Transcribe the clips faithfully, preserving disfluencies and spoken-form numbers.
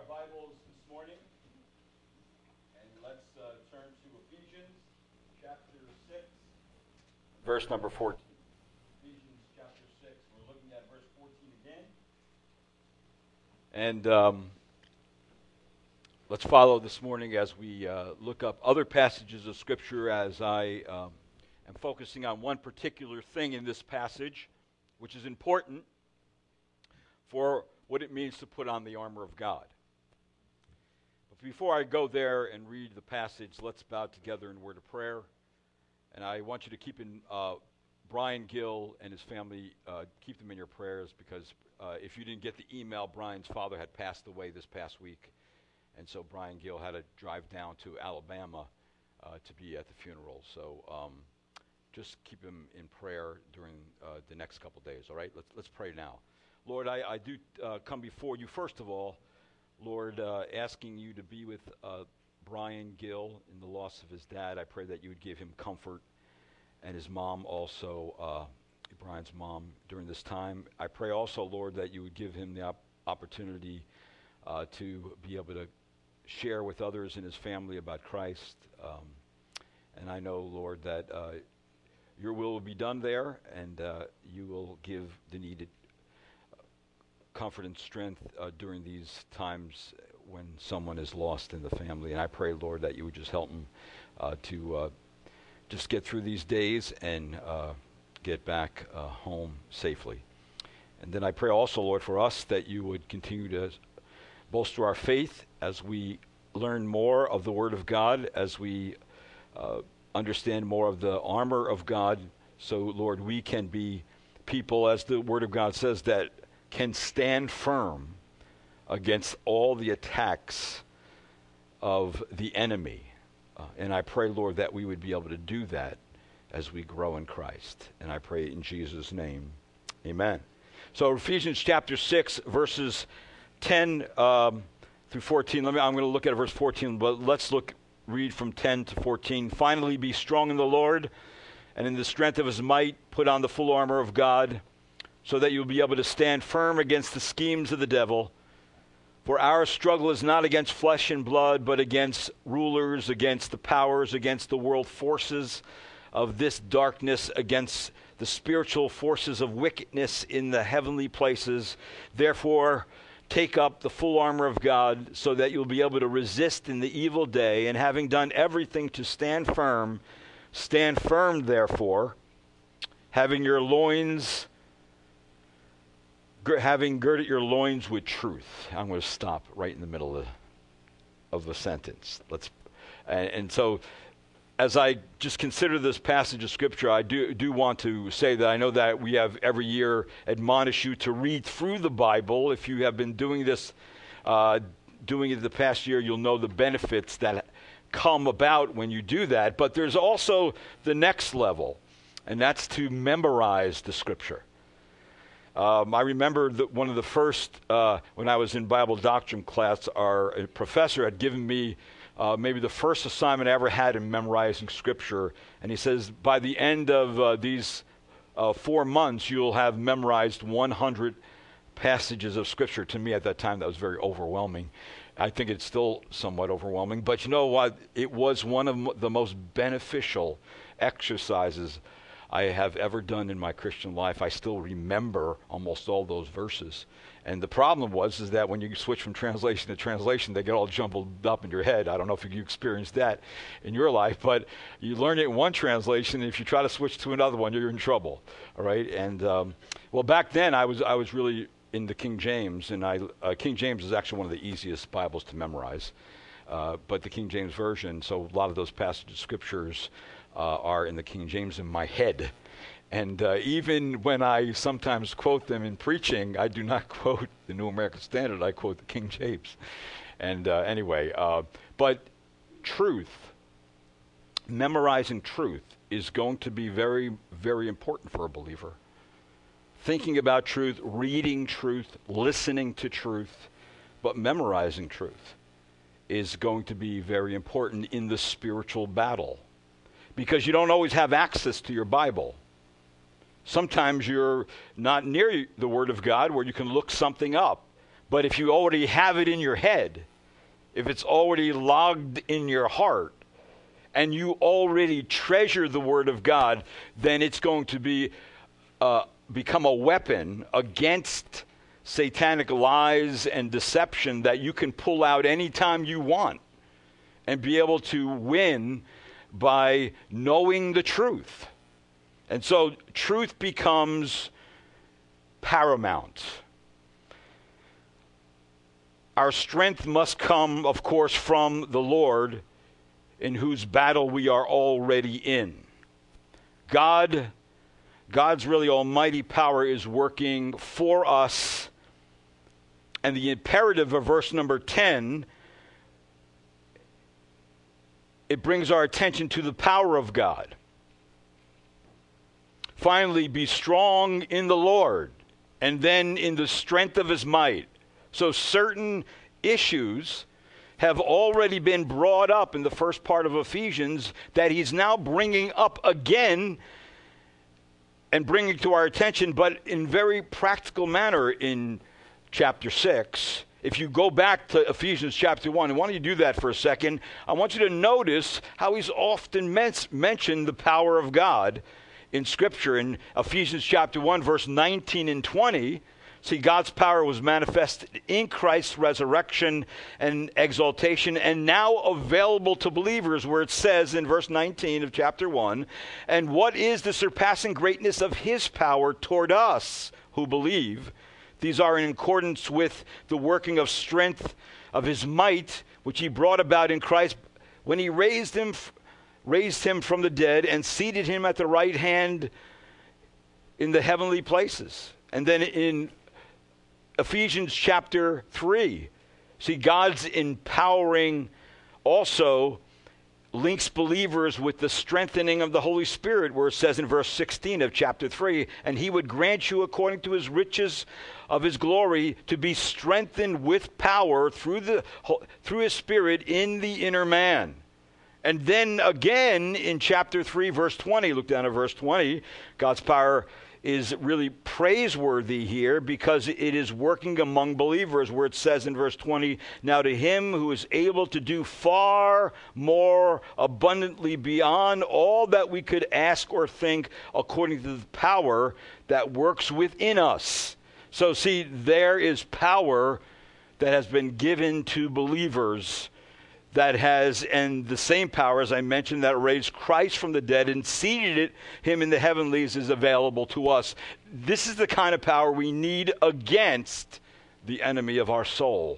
Bibles this morning, and let's uh, turn to Ephesians chapter six, verse number fourteen. Ephesians chapter six. We're looking at verse fourteen again. And um, let's follow this morning as we uh, look up other passages of Scripture as I um, am focusing on one particular thing in this passage, which is important for what it means to put on the armor of God. But before I go there and read the passage, let's bow together in word of prayer. And I want you to keep in uh, Brian Gill and his family, uh, keep them in your prayers, because uh, if you didn't get the email, Brian's father had passed away this past week. And so Brian Gill had to drive down to Alabama uh, to be at the funeral. So um, just keep him in prayer during uh, the next couple days, all right? Let's, let's pray now. Lord, I, I do uh, come before you, first of all, Lord, uh, asking you to be with uh, Brian Gill in the loss of his dad. I pray that you would give him comfort, and his mom also, uh, Brian's mom, during this time. I pray also, Lord, that you would give him the op- opportunity uh, to be able to share with others in his family about Christ. Um, and I know, Lord, that uh, your will will be done there, and uh, you will give the needed comfort and strength uh, during these times when someone is lost in the family. And I pray, Lord, that you would just help them uh, to uh, just get through these days and uh, get back uh, home safely. And then I pray also, Lord, for us that you would continue to bolster our faith as we learn more of the Word of God, as we uh, understand more of the armor of God. So, Lord, we can be people, as the Word of God says, that can stand firm against all the attacks of the enemy. Uh, and I pray, Lord, that we would be able to do that as we grow in Christ. And I pray in Jesus' name, amen. So Ephesians chapter six, verses ten um, through fourteen. Let me, I'm going to look at verse fourteen, but let's look, read from ten to fourteen. Finally, be strong in the Lord, and in the strength of his might, put on the full armor of God, so that you'll be able to stand firm against the schemes of the devil. For our struggle is not against flesh and blood, but against rulers, against the powers, against the world forces of this darkness, against the spiritual forces of wickedness in the heavenly places. Therefore, take up the full armor of God, so that you'll be able to resist in the evil day, and having done everything to stand firm, stand firm, therefore, having your loins having girded your loins with truth. I'm going to stop right in the middle of the, of the sentence. Let's, and, and so, as I just consider this passage of Scripture, I do do want to say that I know that we have every year admonished you to read through the Bible. If you have been doing this, uh, doing it the past year, you'll know the benefits that come about when you do that. But there's also the next level, and that's to memorize the Scripture. Um, I remember that one of the first, uh, when I was in Bible doctrine class, our uh, professor had given me uh, maybe the first assignment I ever had in memorizing Scripture. And he says, by the end of uh, these uh, four months, you'll have memorized one hundred passages of Scripture. To me at that time, that was very overwhelming. I think it's still somewhat overwhelming. But you know what? It was one of m- the most beneficial exercises I have ever done in my Christian life. I still remember almost all those verses. And the problem was is that when you switch from translation to translation, they get all jumbled up in your head. I don't know if you experienced that in your life, but you learn it in one translation, and if you try to switch to another one, you're in trouble. All right? And um, well, back then I was I was really in the King James, and I uh, King James is actually one of the easiest Bibles to memorize. Uh, but the King James Version, so a lot of those passages of Scriptures Uh, are in the King James in my head. And uh, even when I sometimes quote them in preaching, I do not quote the New American Standard, I quote the King James. And uh, anyway, uh, but truth, memorizing truth is going to be very, very important for a believer. Thinking about truth, reading truth, listening to truth, but memorizing truth is going to be very important in the spiritual battle. Because you don't always have access to your Bible. Sometimes you're not near the Word of God where you can look something up. But if you already have it in your head, if it's already logged in your heart, and you already treasure the Word of God, then it's going to be uh, become a weapon against satanic lies and deception that you can pull out anytime you want and be able to win by knowing the truth. And so truth becomes paramount. Our strength must come, of course, from the Lord, in whose battle we are already in. God, God's really almighty power is working for us. And the imperative of verse number ten, it brings our attention to the power of God. Finally, be strong in the Lord, and then in the strength of his might. So certain issues have already been brought up in the first part of Ephesians that he's now bringing up again and bringing to our attention, but in very practical manner in chapter six. If you go back to Ephesians chapter one, and why don't you do that for a second, I want you to notice how he's often men- mentioned the power of God in Scripture. In Ephesians chapter one, verse nineteen and twenty, see, God's power was manifested in Christ's resurrection and exaltation, and now available to believers, where it says in verse nineteen of chapter one, and what is the surpassing greatness of his power toward us who believe? These are in accordance with the working of strength of his might, which he brought about in Christ when he raised him, raised him from the dead and seated him at the right hand in the heavenly places. And then in Ephesians chapter three, see, God's empowering also links believers with the strengthening of the Holy Spirit, where it says in verse sixteen of chapter three, and he would grant you according to his riches of his glory to be strengthened with power through the through his Spirit in the inner man. And then again in chapter three, verse twenty, look down at verse twenty, God's power is really praiseworthy here because it is working among believers, where it says in verse twenty, now to him who is able to do far more abundantly beyond all that we could ask or think, according to the power that works within us. So see, there is power that has been given to believers that has, and the same power, as I mentioned, that raised Christ from the dead and seated it, him in the heavenlies, is available to us. This is the kind of power we need against the enemy of our soul.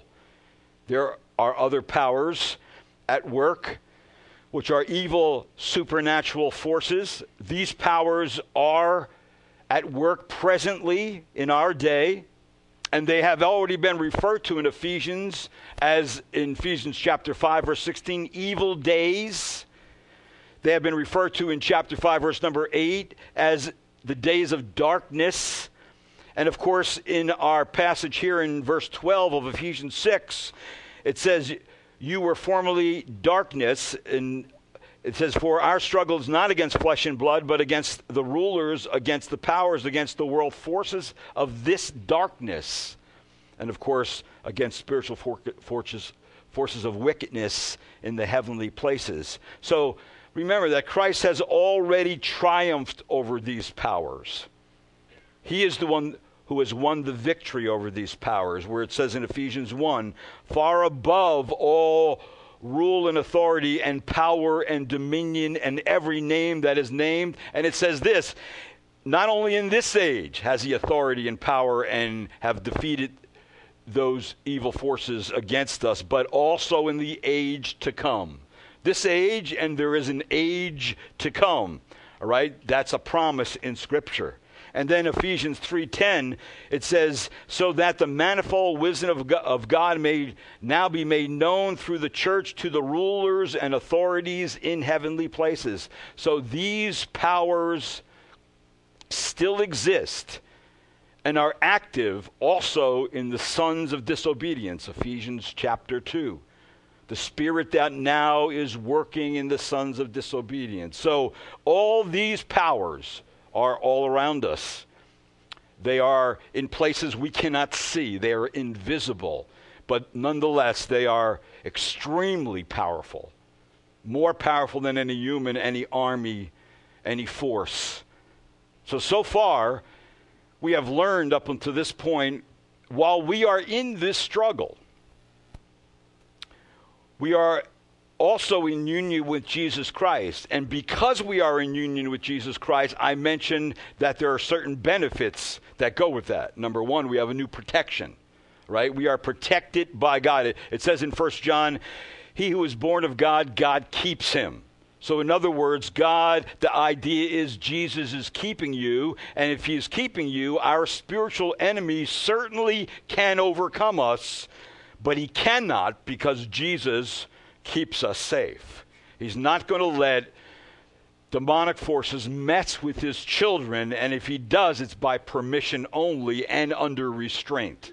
There are other powers at work, which are evil supernatural forces. These powers are at work presently in our day, and they have already been referred to in Ephesians as, in Ephesians chapter five, verse sixteen, evil days. They have been referred to in chapter five, verse number eight, as the days of darkness. And of course, in our passage here in verse twelve of Ephesians six, it says, you were formerly darkness, and it says, for our struggle is not against flesh and blood, but against the rulers, against the powers, against the world forces of this darkness. And of course, against spiritual for- forces, forces of wickedness in the heavenly places. So remember that Christ has already triumphed over these powers. He is the one who has won the victory over these powers, where it says in Ephesians one, far above all rule and authority and power and dominion and every name that is named. And it says this, not only in this age has he authority and power and have defeated those evil forces against us, but also in the age to come. This age, and there is an age to come. All right? That's a promise in Scripture. And then Ephesians three ten, it says, so that the manifold wisdom of God may now be made known through the church to the rulers and authorities in heavenly places. So these powers still exist and are active also in the sons of disobedience, Ephesians chapter two. The Spirit that now is working in the sons of disobedience. So all these powers are all around us. They are in places we cannot see. They are invisible. But nonetheless, they are extremely powerful. More powerful than any human, any army, any force. So, so far, we have learned up until this point, while we are in this struggle, we are also in union with Jesus Christ. And because we are in union with Jesus Christ, I mentioned that there are certain benefits that go with that. Number one, we have a new protection, right? We are protected by God. It, it says in First John, he who is born of God, God keeps him. So in other words, God, the idea is Jesus is keeping you. And if he is keeping you, our spiritual enemy certainly can overcome us, but he cannot because Jesus keeps us safe. He's not going to let demonic forces mess with his children, and if he does, it's by permission only and under restraint.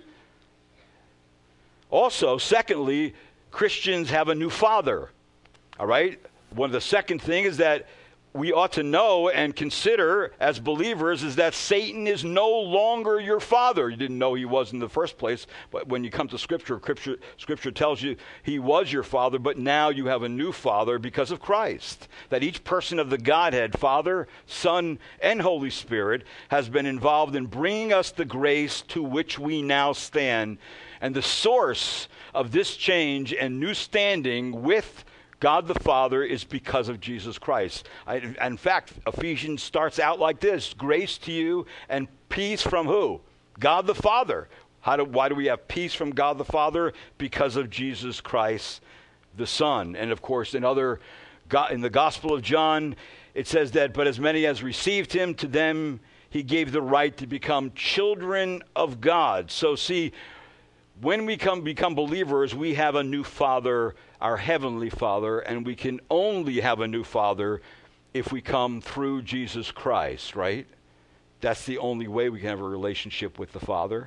Also, secondly, Christians have a new father. All right? One of the second thing is that we ought to know and consider as believers is that Satan is no longer your father. You didn't know he was in the first place, but when you come to Scripture, Scripture, Scripture tells you he was your father, but now you have a new father because of Christ. That each person of the Godhead, Father, Son, and Holy Spirit, has been involved in bringing us the grace to which we now stand. And the source of this change and new standing with God the Father is because of Jesus Christ. I, in fact, Ephesians starts out like this: grace to you and peace from who? God the Father. How do, why do we have peace from God the Father? Because of Jesus Christ the Son. And of course, in other in the Gospel of John, it says that, but as many as received him, to them he gave the right to become children of God. So see, when we come become believers, we have a new Father, our Heavenly Father, and we can only have a new Father if we come through Jesus Christ, right? That's the only way we can have a relationship with the Father.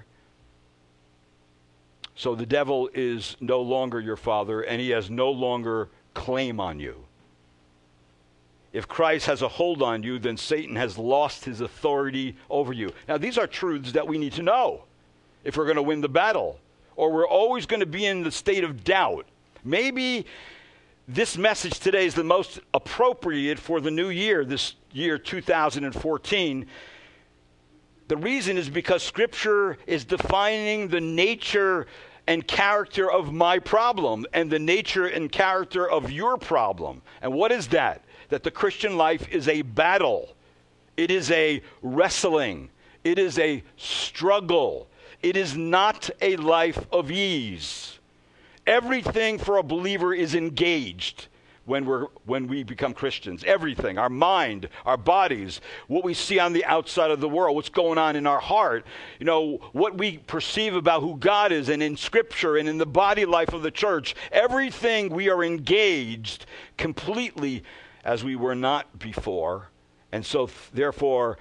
So the devil is no longer your father, and he has no longer claim on you. If Christ has a hold on you, then Satan has lost his authority over you. Now, these are truths that we need to know if we're going to win the battle, or we're always going to be in the state of doubt. Maybe this message today is the most appropriate for the new year, this year two thousand fourteen. The reason is because Scripture is defining the nature and character of my problem and the nature and character of your problem. And what is that? That the Christian life is a battle. It is a wrestling. It is a struggle. It is not a life of ease. Everything for a believer is engaged when we're when we become Christians. Everything, our mind, our bodies, what we see on the outside of the world, what's going on in our heart, you know, what we perceive about who God is, and in Scripture and in the body life of the church, everything we are engaged completely as we were not before. And so th- therefore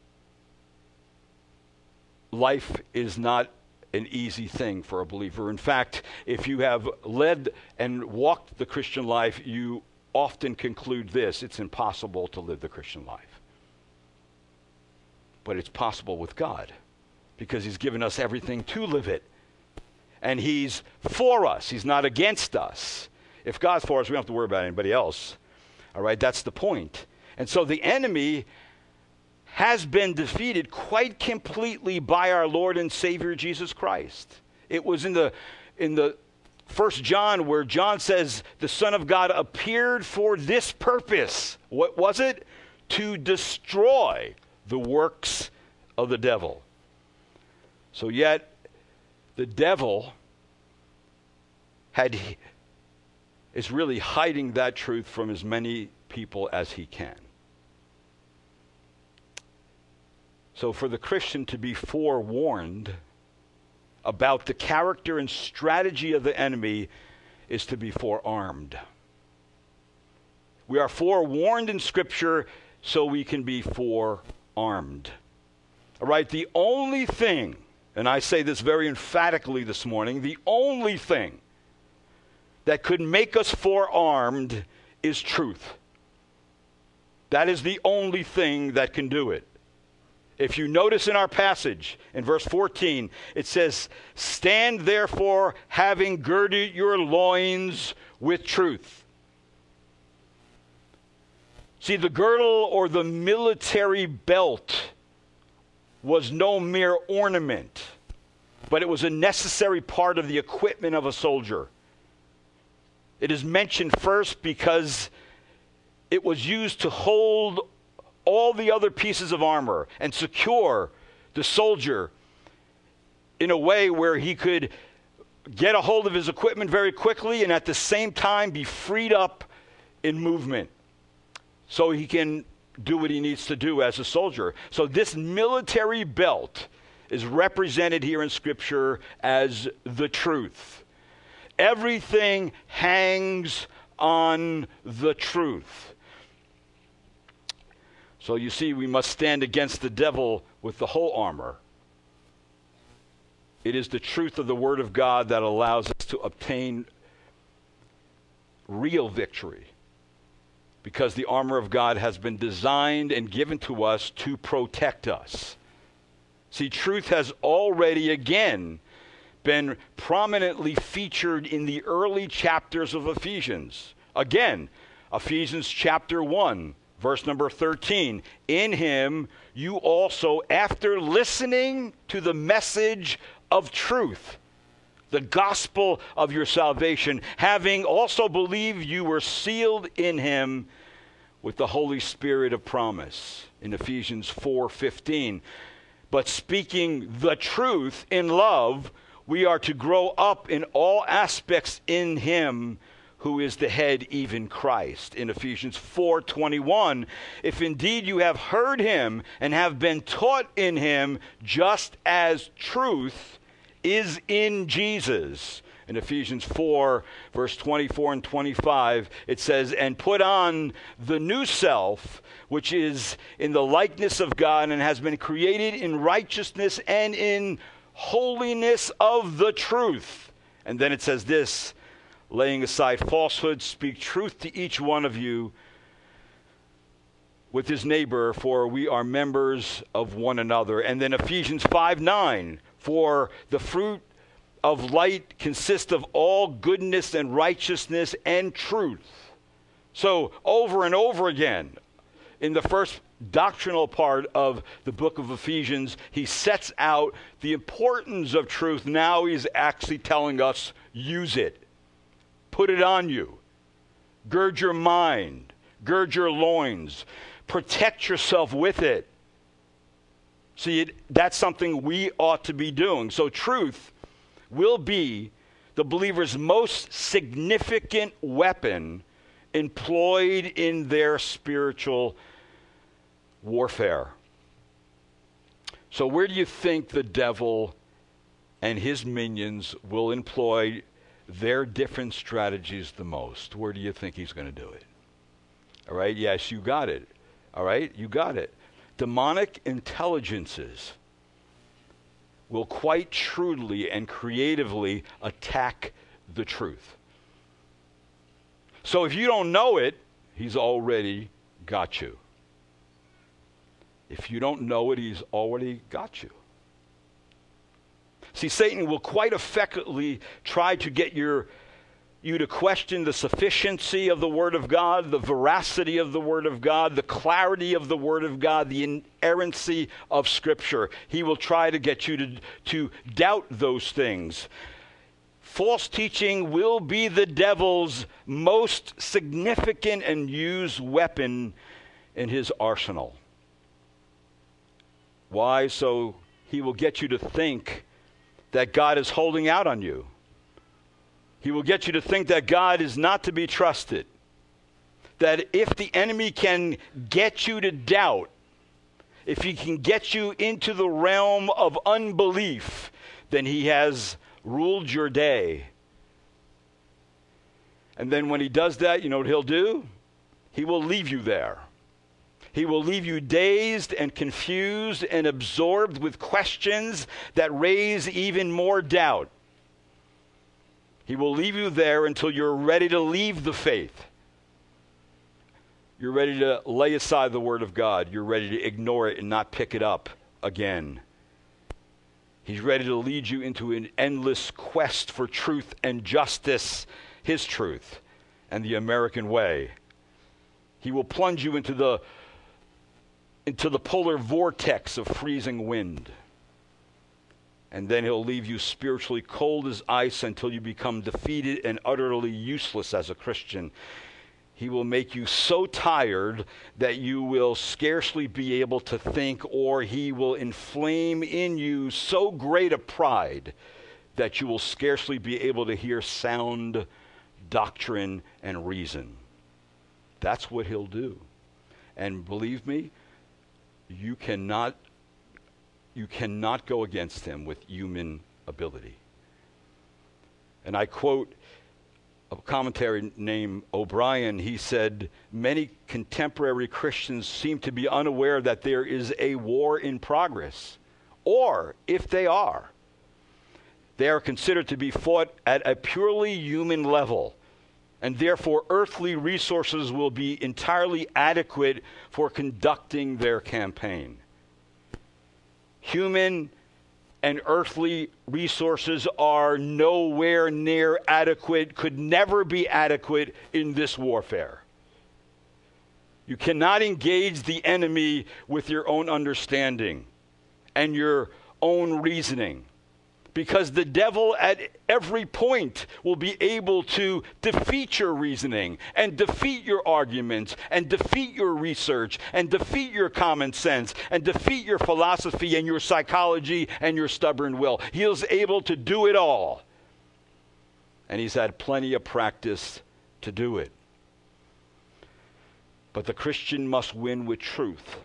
life is not an easy thing for a believer. In fact, if you have led and walked the Christian life, you often conclude this: it's impossible to live the Christian life. But it's possible with God, because he's given us everything to live it. And he's for us. He's not against us. If God's for us, we don't have to worry about anybody else. All right, that's the point. And so the enemy has been defeated quite completely by our Lord and Savior Jesus Christ. It was in the in the First John where John says the Son of God appeared for this purpose. What was it? To destroy the works of the devil. So yet the devil had is really hiding that truth from as many people as he can. So for the Christian to be forewarned about the character and strategy of the enemy is to be forearmed. We are forewarned in Scripture so we can be forearmed. All right, the only thing, and I say this very emphatically this morning, the only thing that could make us forearmed is truth. That is the only thing that can do it. If you notice in our passage, in verse fourteen, it says, stand therefore having girded your loins with truth. See, the girdle or the military belt was no mere ornament, but it was a necessary part of the equipment of a soldier. It is mentioned first because it was used to hold all the other pieces of armor and secure the soldier in a way where he could get a hold of his equipment very quickly and at the same time be freed up in movement so he can do what he needs to do as a soldier. So this military belt is represented here in Scripture as the truth. Everything hangs on the truth. So you see, we must stand against the devil with the whole armor. It is the truth of the Word of God that allows us to obtain real victory, because the armor of God has been designed and given to us to protect us. See, truth has already again been prominently featured in the early chapters of Ephesians. Again, Ephesians chapter one, verse number thirteen. In him you also, after listening to the message of truth, the gospel of your salvation, having also believed, you were sealed in him with the Holy Spirit of promise, in Ephesians four fifteen. But speaking the truth in love, we are to grow up in all aspects in him who is the head, even Christ, in Ephesians four twenty-one. If indeed you have heard him and have been taught in him, just as truth is in Jesus. In Ephesians four, verse twenty-four and twenty-five, it says, and put on the new self, which is in the likeness of God and has been created in righteousness and in holiness of the truth. And then it says this, laying aside falsehood, speak truth to each one of you with his neighbor, for we are members of one another. And then Ephesians five nine, for the fruit of light consists of all goodness and righteousness and truth. So over and over again, in the first doctrinal part of the book of Ephesians, he sets out the importance of truth. Now he's actually telling us, use it. Put it on you. Gird your mind. Gird your loins. Protect yourself with it. See, it, that's something we ought to be doing. So truth will be the believer's most significant weapon employed in their spiritual warfare. So where do you think the devil and his minions will employ their different strategies the most? Where do you think he's going to do it? All right, yes, you got it. All right, you got it. Demonic intelligences will quite shrewdly and creatively attack the truth. So if you don't know it, he's already got you. If you don't know it, he's already got you. See, Satan will quite effectively try to get your, you to question the sufficiency of the Word of God, the veracity of the Word of God, the clarity of the Word of God, the inerrancy of Scripture. He will try to get you to, to doubt those things. False teaching will be the devil's most significant and used weapon in his arsenal. Why? So he will get you to think that God is holding out on you. He will get you to think that God is not to be trusted. That if the enemy can get you to doubt, if he can get you into the realm of unbelief, then he has ruled your day. And then when he does that, you know what he'll do? He will leave you there. He will leave you dazed and confused and absorbed with questions that raise even more doubt. He will leave you there until you're ready to leave the faith. You're ready to lay aside the Word of God. You're ready to ignore it and not pick it up again. He's ready to lead you into an endless quest for truth and justice, his truth, and the American way. He will plunge you into the into the polar vortex of freezing wind. And then he'll leave you spiritually cold as ice until you become defeated and utterly useless as a Christian. He will make you so tired that you will scarcely be able to think, or he will inflame in you so great a pride that you will scarcely be able to hear sound doctrine and reason. That's what he'll do. And believe me, you cannot you cannot go against him with human ability. And I quote a commentary named O'Brien. He said, many contemporary Christians seem to be unaware that there is a war in progress. Or, if they are, they are considered to be fought at a purely human level, and therefore earthly resources will be entirely adequate for conducting their campaign. Human and earthly resources are nowhere near adequate, could never be adequate in this warfare. You cannot engage the enemy with your own understanding and your own reasoning, because the devil at every point will be able to defeat your reasoning and defeat your arguments and defeat your research and defeat your common sense and defeat your philosophy and your psychology and your stubborn will. He is able to do it all. And he's had plenty of practice to do it. But the Christian must win with truth.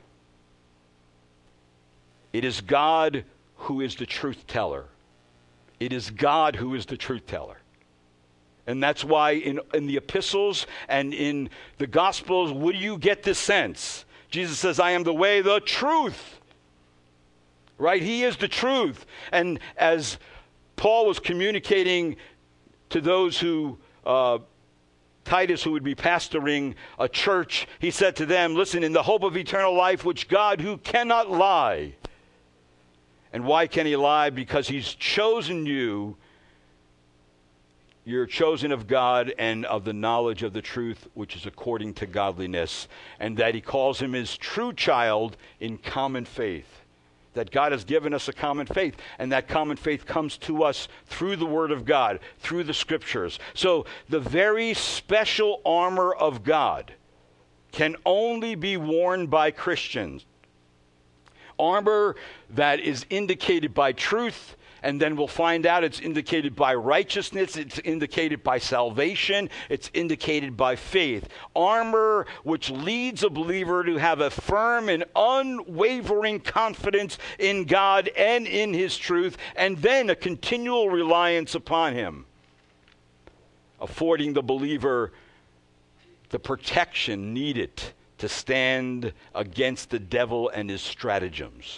It is God who is the truth teller. It is God who is the truth teller. And that's why in, in the epistles and in the gospels, would you get this sense? Jesus says, I am the way, the truth. Right? He is the truth. And as Paul was communicating to those who, uh, Titus, who would be pastoring a church, he said to them, listen, in the hope of eternal life, which God, who cannot lie. And why can he lie? Because he's chosen you. You're chosen of God and of the knowledge of the truth, which is according to godliness. And that he calls him his true child in common faith. That God has given us a common faith. And that common faith comes to us through the Word of God, through the Scriptures. So the very special armor of God can only be worn by Christians. Armor that is indicated by truth, and then we'll find out it's indicated by righteousness, it's indicated by salvation, it's indicated by faith. Armor which leads a believer to have a firm and unwavering confidence in God and in his truth, and then a continual reliance upon him, affording the believer the protection needed to stand against the devil and his stratagems.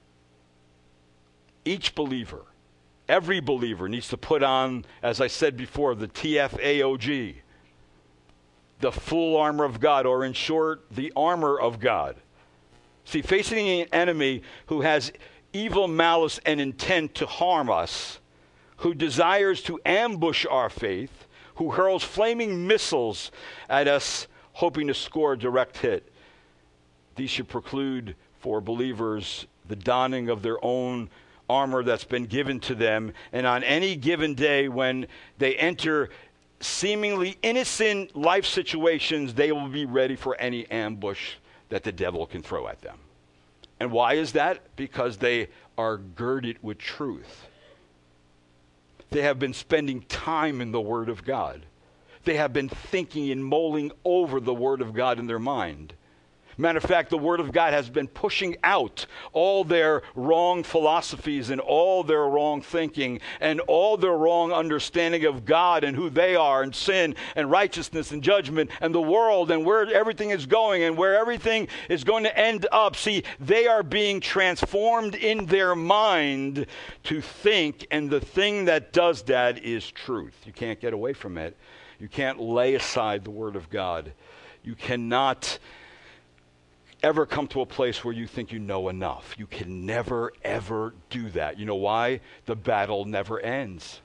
Each believer, every believer needs to put on, as I said before, the T F A O G, the full armor of God, or in short, the armor of God. See, facing an enemy who has evil malice and intent to harm us, who desires to ambush our faith, who hurls flaming missiles at us, hoping to score a direct hit. These should preclude for believers the donning of their own armor that's been given to them. And on any given day when they enter seemingly innocent life situations, they will be ready for any ambush that the devil can throw at them. And why is that? Because they are girded with truth. They have been spending time in the Word of God. They have been thinking and mulling over the Word of God in their mind. Matter of fact, the Word of God has been pushing out all their wrong philosophies and all their wrong thinking and all their wrong understanding of God and who they are and sin and righteousness and judgment and the world and where everything is going and where everything is going to end up. See, they are being transformed in their mind to think, and the thing that does that is truth. You can't get away from it. You can't lay aside the Word of God. You cannot ever come to a place where you think you know enough. You can never, ever do that. You know why? The battle never ends.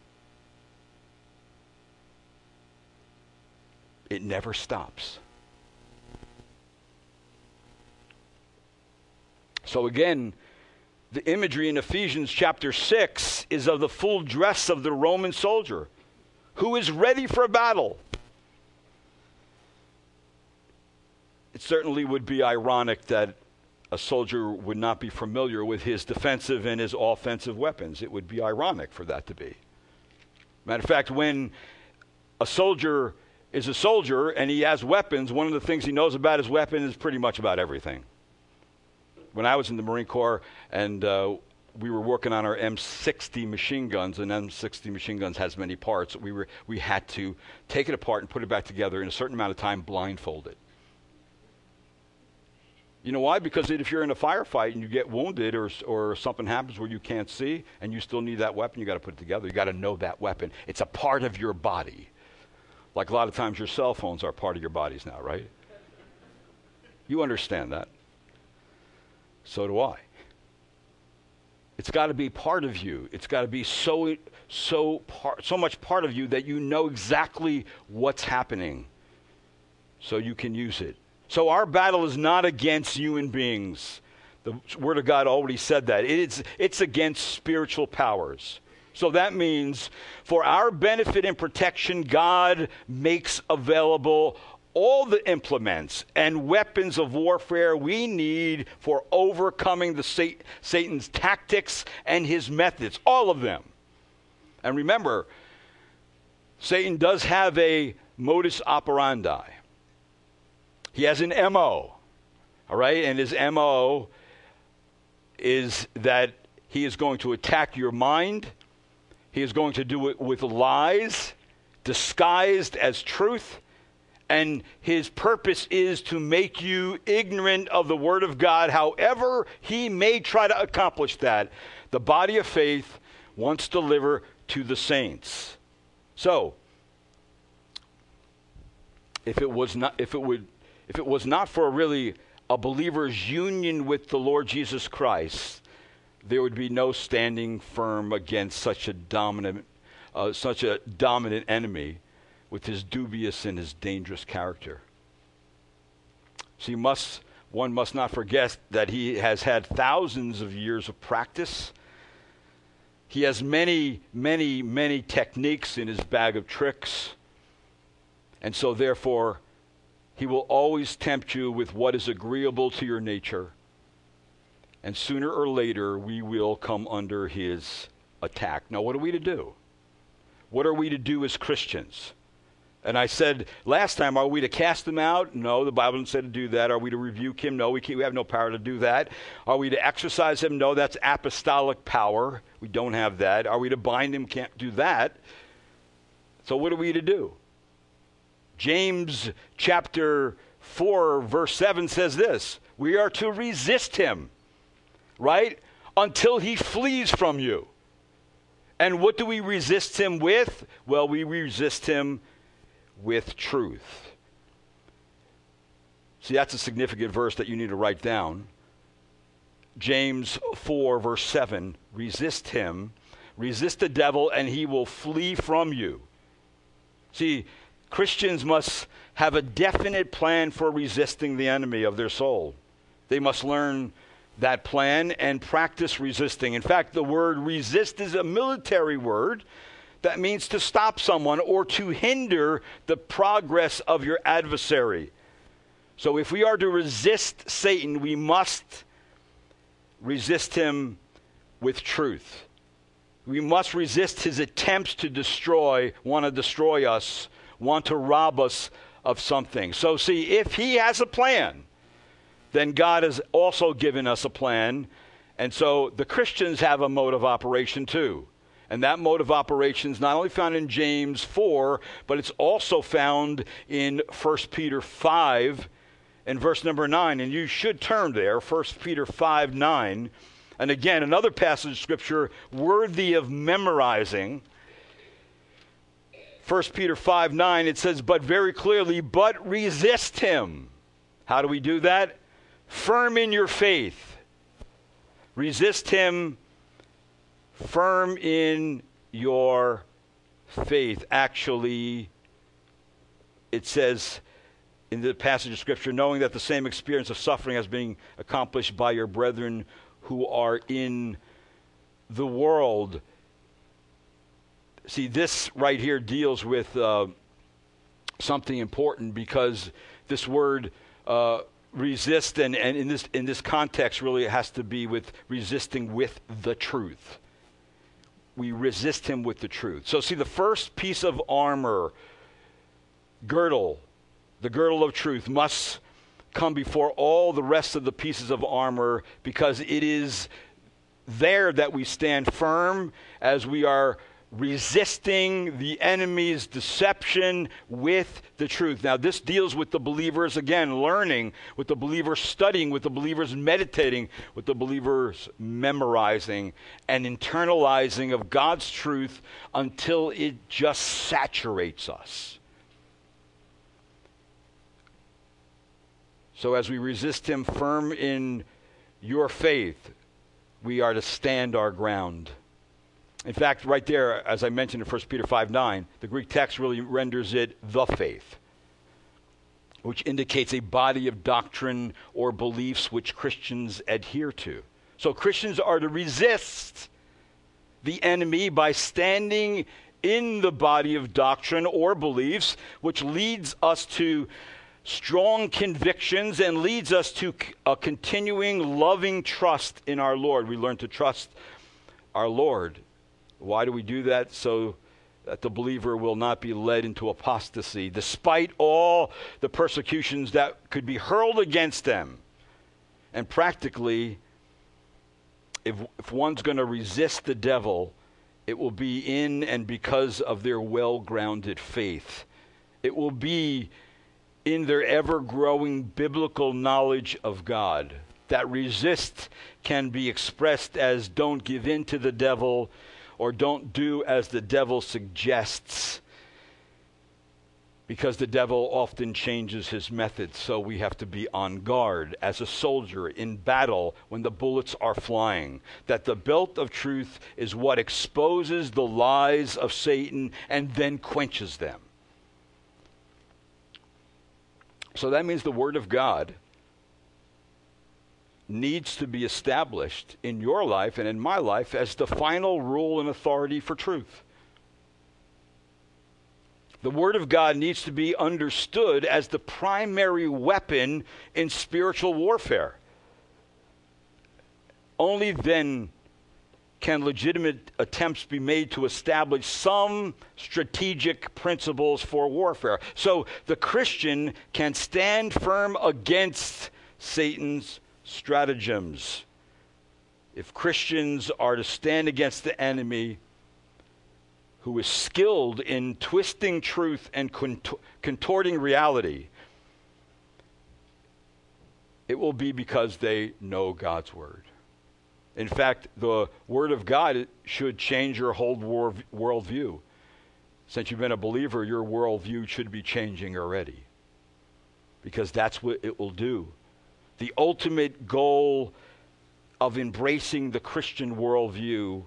It never stops. So again, the imagery in Ephesians chapter six is of the full dress of the Roman soldier who is ready for battle. It certainly would be ironic that a soldier would not be familiar with his defensive and his offensive weapons. It would be ironic for that to be. Matter of fact, when a soldier is a soldier and he has weapons, one of the things he knows about his weapon is pretty much about everything. When I was in the Marine Corps and uh, we were working on our M sixty machine guns, and M sixty machine guns has many parts, we were we had to take it apart and put it back together in a certain amount of time, blindfolded. You know why? Because if you're in a firefight and you get wounded or or something happens where you can't see and you still need that weapon, you got to put it together. You got to know that weapon. It's a part of your body. Like a lot of times your cell phones are part of your bodies now, right? You understand that. So do I. It's got to be part of you. It's got to be so so part, so much part of you that you know exactly what's happening so you can use it. So our battle is not against human beings. The Word of God already said that. It's, it's against spiritual powers. So that means for our benefit and protection, God makes available all the implements and weapons of warfare we need for overcoming the Sat- Satan's tactics and his methods, all of them. And remember, Satan does have a modus operandi. He has an M O, all right? And his M O is that he is going to attack your mind. He is going to do it with lies, disguised as truth. And his purpose is to make you ignorant of the Word of God. However he may try to accomplish that, the body of faith wants to deliver to the saints. So, if it was not, if it would, if it was not for really a believer's union with the Lord Jesus Christ, there would be no standing firm against such a dominant, uh, such a dominant enemy, with his dubious and his dangerous character. So you must, one must not forget that he has had thousands of years of practice. He has many, many, many techniques in his bag of tricks. And so therefore, he will always tempt you with what is agreeable to your nature. And sooner or later, we will come under his attack. Now, what are we to do? What are we to do as Christians? And I said last time, are we to cast him out? No, the Bible didn't say to do that. Are we to rebuke him? No, we, can't, we have no power to do that. Are we to exercise him? No, that's apostolic power. We don't have that. Are we to bind him? Can't do that. So what are we to do? James chapter four, verse seven says this. We are to resist him, right? Until he flees from you. And what do we resist him with? Well, we resist him with truth. See, that's a significant verse that you need to write down. James four, verse seven, resist him, resist the devil, and he will flee from you. See, Christians must have a definite plan for resisting the enemy of their soul. They must learn that plan and practice resisting. In fact, the word resist is a military word that means to stop someone or to hinder the progress of your adversary. So if we are to resist Satan, we must resist him with truth. We must resist his attempts to destroy, want to destroy us, want to rob us of something. So see, if he has a plan, then God has also given us a plan. And so the Christians have a mode of operation too. And that mode of operation is not only found in James four, but it's also found in First Peter five and verse number nine. And you should turn there, First Peter five, nine. And again, another passage of Scripture worthy of memorizing. First Peter five, nine, it says, but very clearly, but resist him. How do we do that? firm in your faith. Resist him firm in your faith. Actually, it says in the passage of Scripture, knowing that the same experience of suffering has been accomplished by your brethren who are in the world. See, this right here deals with uh, something important, because this word uh, resist, and, and in this in this context, really it has to be with resisting with the truth. We resist him with the truth. So see, the first piece of armor, girdle, the girdle of truth, must come before all the rest of the pieces of armor, because it is there that we stand firm as we are resisting the enemy's deception with the truth. Now, this deals with the believers, again, learning, with the believers studying, with the believers meditating, with the believers memorizing and internalizing of God's truth until it just saturates us. So as we resist him firm in your faith, we are to stand our ground. In fact, right there, as I mentioned in First Peter five nine, the Greek text really renders it the faith, which indicates a body of doctrine or beliefs which Christians adhere to. So Christians are to resist the enemy by standing in the body of doctrine or beliefs, which leads us to strong convictions and leads us to a continuing loving trust in our Lord. We learn to trust our Lord. Why do we do that? So that the believer will not be led into apostasy, despite all the persecutions that could be hurled against them. And practically, if, if one's going to resist the devil, it will be in and because of their well-grounded faith. It will be in their ever-growing biblical knowledge of God. That resist can be expressed as don't give in to the devil, or don't do as the devil suggests, because the devil often changes his methods. So we have to be on guard as a soldier in battle when the bullets are flying. That the belt of truth is what exposes the lies of Satan and then quenches them. So that means the Word of God needs to be established in your life and in my life as the final rule and authority for truth. The Word of God needs to be understood as the primary weapon in spiritual warfare. Only then can legitimate attempts be made to establish some strategic principles for warfare. So the Christian can stand firm against Satan's stratagems. If Christians are to stand against the enemy, who is skilled in twisting truth and cont- contorting reality, it will be because they know God's Word. In fact, the Word of God should change your whole wor- worldview. Since you've been a believer, your worldview should be changing already, because that's what it will do. The ultimate goal of embracing the Christian worldview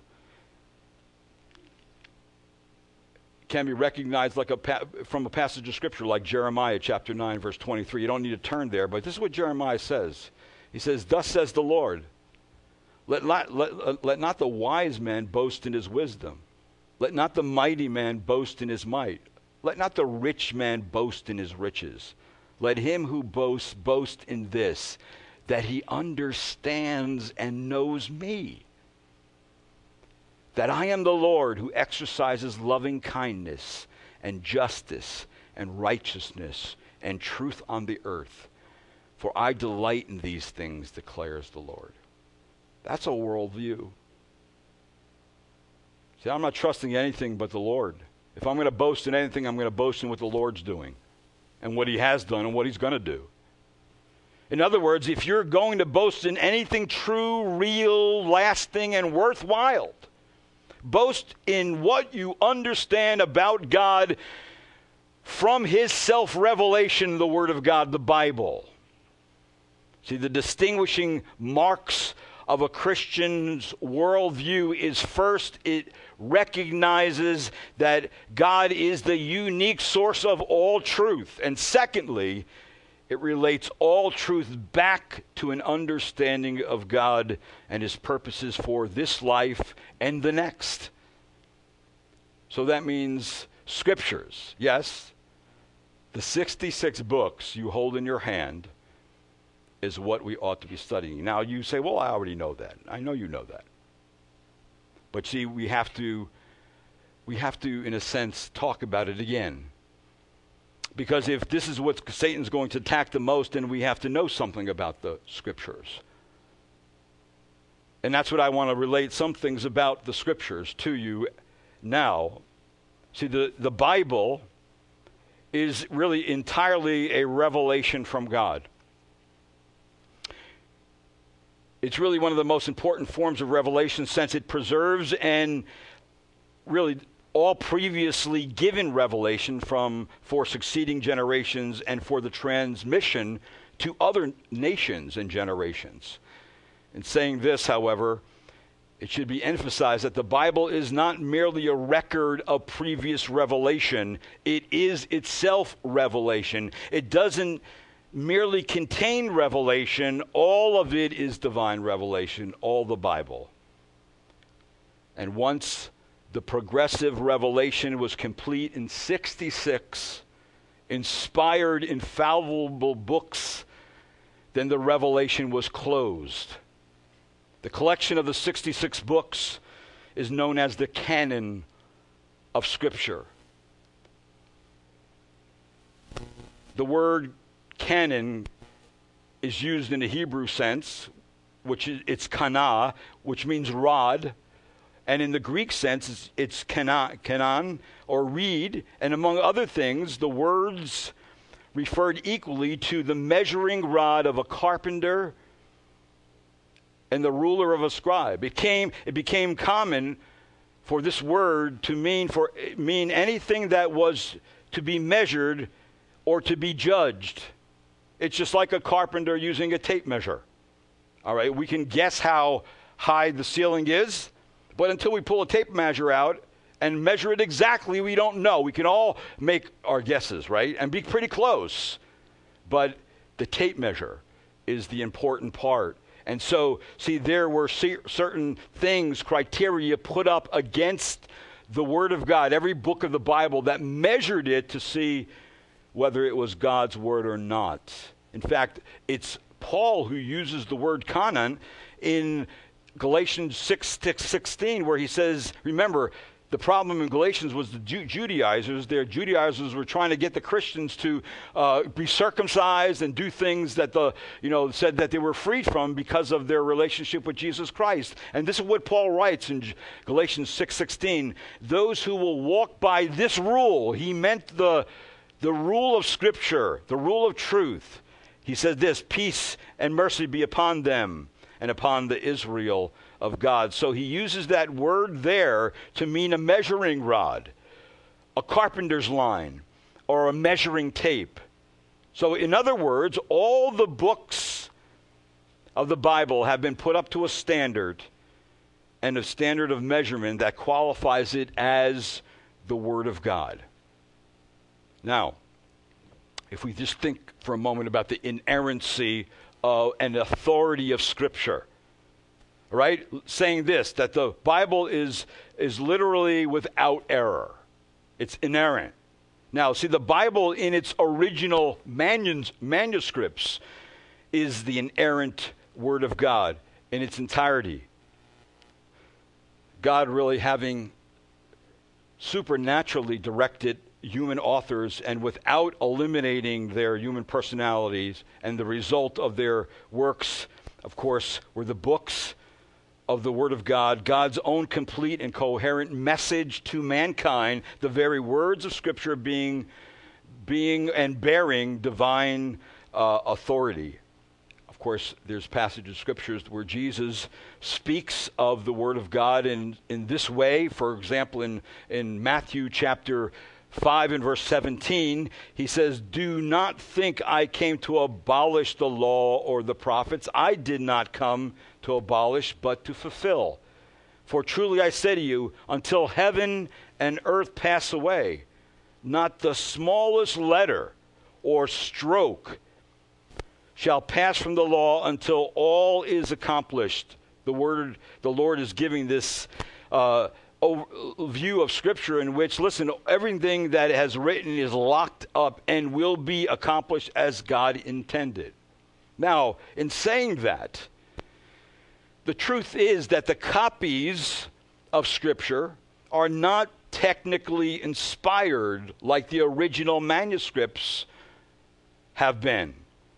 can be recognized like a pa- from a passage of Scripture like Jeremiah chapter nine, verse twenty-three. You don't need to turn there, but this is what Jeremiah says. He says, "Thus says the Lord, let not, let, let not the wise man boast in his wisdom. Let not the mighty man boast in his might. Let not the rich man boast in his riches. Let him who boasts boast in this, that he understands and knows me, that I am the Lord who exercises loving kindness and justice and righteousness and truth on the earth. For I delight in these things, declares the Lord." That's a worldview. See, I'm not trusting anything but the Lord. If I'm going to boast in anything, I'm going to boast in what the Lord's doing and what he has done and what he's going to do. In other words, if you're going to boast in anything true, real, lasting, and worthwhile, boast in what you understand about God from his self-revelation, the Word of God, the Bible. See, the distinguishing marks of a Christian's worldview is first, it recognizes that God is the unique source of all truth. And secondly, it relates all truth back to an understanding of God and his purposes for this life and the next. So that means scriptures. Yes, the sixty-six books you hold in your hand is what we ought to be studying. Now you say, well, I already know that. I know you know that. But see, we have to, we have to, in a sense, talk about it again. Because if this is what Satan's going to attack the most, then we have to know something about the scriptures. And that's what I want to relate some things about the scriptures to you now. See, the, the Bible is really entirely a revelation from God. It's really one of the most important forms of revelation, since it preserves and really all previously given revelation from for succeeding generations and for the transmission to other nations and generations. In saying this, however, it should be emphasized that the Bible is not merely a record of previous revelation. It is itself revelation. It doesn't merely contain revelation. All of it is divine revelation, all the Bible. And once the progressive revelation was complete in sixty-six inspired, infallible books, then the revelation was closed. The collection of the sixty-six books is known as the canon of Scripture. The word canon is used in the Hebrew sense, which is it's kana, which means rod, and in the Greek sense it's, it's kanon, kanon or reed, and among other things, the words referred equally to the measuring rod of a carpenter and the ruler of a scribe. It came, it became common for this word to mean for mean anything that was to be measured or to be judged. It's just like a carpenter using a tape measure. All right, we can guess how high the ceiling is, but until we pull a tape measure out and measure it exactly, we don't know. We can all make our guesses, right, and be pretty close. But the tape measure is the important part. And so, see, there were certain things, criteria put up against the Word of God, every book of the Bible, that measured it to see whether it was God's Word or not. In fact, it's Paul who uses the word kanon in Galatians six sixteen, where he says, remember, the problem in Galatians was the Ju- Judaizers. Their Judaizers were trying to get the Christians to uh, be circumcised and do things that the, you know, said that they were freed from because of their relationship with Jesus Christ. And this is what Paul writes in Galatians six sixteen. Those who will walk by this rule, he meant the, the rule of Scripture, the rule of truth. He says this, peace and mercy be upon them and upon the Israel of God. So he uses that word there to mean a measuring rod, a carpenter's line, or a measuring tape. So in other words, all the books of the Bible have been put up to a standard, and a standard of measurement that qualifies it as the Word of God. Now, if we just think for a moment about the inerrancy uh, and authority of Scripture, right? Saying this, that the Bible is, is literally without error. It's inerrant. Now, see, the Bible in its original manus- manuscripts is the inerrant Word of God in its entirety. God really having supernaturally directed human authors, and without eliminating their human personalities, and the result of their works, of course, were the books of the Word of God, God's own complete and coherent message to mankind, the very words of Scripture being, being and bearing divine uh, authority. Of course, there's passages of Scriptures where Jesus speaks of the Word of God in, in this way. For example, in, in Matthew chapter five and verse seventeen, he says, "Do not think I came to abolish the law or the prophets. I did not come to abolish, but to fulfill. For truly I say to you, until heaven and earth pass away, not the smallest letter or stroke shall pass from the law until all is accomplished." The word, the Lord is giving this uh, view of Scripture in which, listen, everything that has written is locked up and will be accomplished as God intended. Now, in saying that, the truth is that the copies of Scripture are not technically inspired like the original manuscripts have been.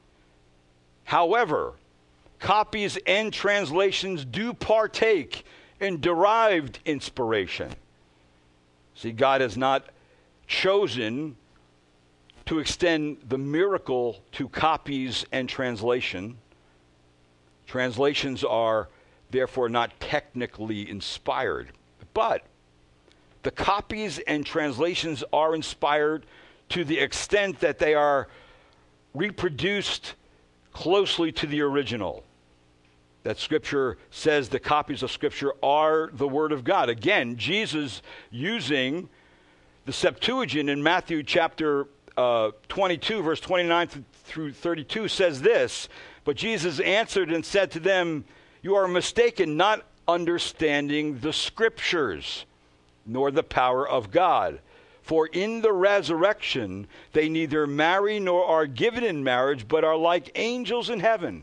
However, copies and translations do partake in derived inspiration. See, God has not chosen to extend the miracle to copies and translation. Translations are therefore not technically inspired. But the copies and translations are inspired to the extent that they are reproduced closely to the original. That Scripture says the copies of Scripture are the Word of God. Again, Jesus, using the Septuagint in Matthew chapter uh, twenty-two, verse twenty-nine through thirty-two, says this, "But Jesus answered and said to them, you are mistaken, not understanding the Scriptures, nor the power of God. For in the resurrection they neither marry nor are given in marriage, but are like angels in heaven.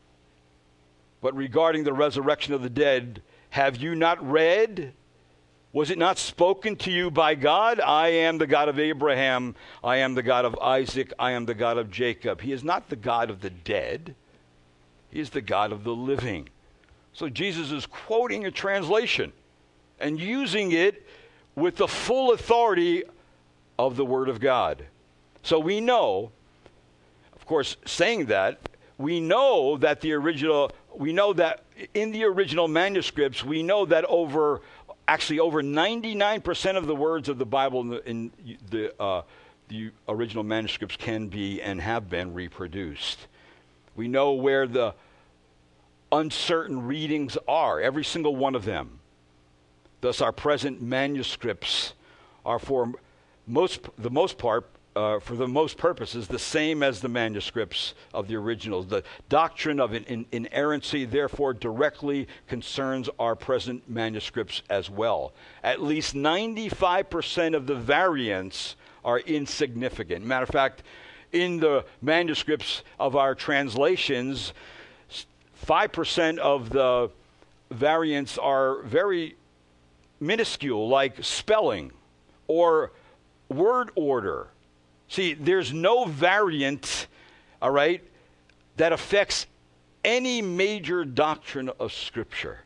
But regarding the resurrection of the dead, have you not read? Was it not spoken to you by God? I am the God of Abraham. I am the God of Isaac. I am the God of Jacob." He is not the God of the dead. He is the God of the living. So Jesus is quoting a translation and using it with the full authority of the Word of God. So we know, of course, saying that, we know that the original, we know that in the original manuscripts, we know that over, actually over ninety-nine percent of the words of the Bible in the, in the, uh, the original manuscripts can be and have been reproduced. We know where the uncertain readings are, every single one of them. Thus, our present manuscripts are for most, the most part, uh, for the most purposes, the same as the manuscripts of the originals. The doctrine of in, in, inerrancy, therefore, directly concerns our present manuscripts as well. At least ninety-five percent of the variants are insignificant. Matter of fact, in the manuscripts of our translations, five percent of the variants are very minuscule, like spelling or word order. See, there's no variant, all right, that affects any major doctrine of Scripture.